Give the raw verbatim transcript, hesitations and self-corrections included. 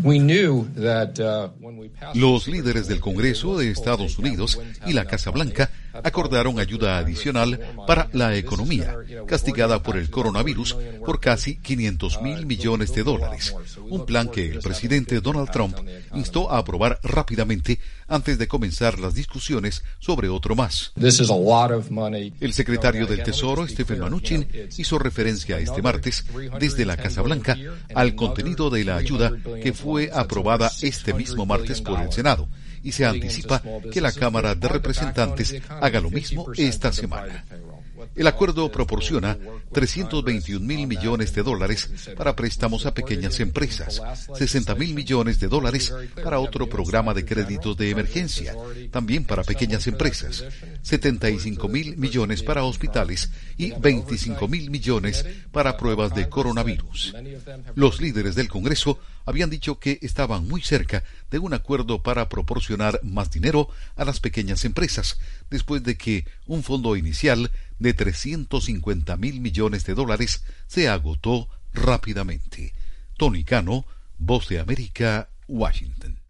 Los líderes del Congreso de Estados Unidos y la Casa Blanca acordaron ayuda adicional para la economía, castigada por el coronavirus por casi quinientos mil millones de dólares, un plan que el presidente Donald Trump instó a aprobar rápidamente antes de comenzar las discusiones sobre otro más. El secretario del Tesoro, Stephen Mnuchin, hizo referencia este martes desde la Casa Blanca al contenido de la ayuda que fue aprobada este mismo martes por el Senado, y se anticipa que la Cámara de Representantes haga lo mismo esta semana. El acuerdo proporciona trescientos veintiún mil millones de dólares para préstamos a pequeñas empresas, sesenta mil millones de dólares para otro programa de créditos de emergencia, también para pequeñas empresas, setenta y cinco mil millones para hospitales y veinticinco mil millones para pruebas de coronavirus. Los líderes del Congreso habían dicho que estaban muy cerca de un acuerdo para proporcionar más dinero a las pequeñas empresas, después de que un fondo inicial de trescientos cincuenta mil millones de dólares se agotó rápidamente. Tony Cano, Voz de América, Washington.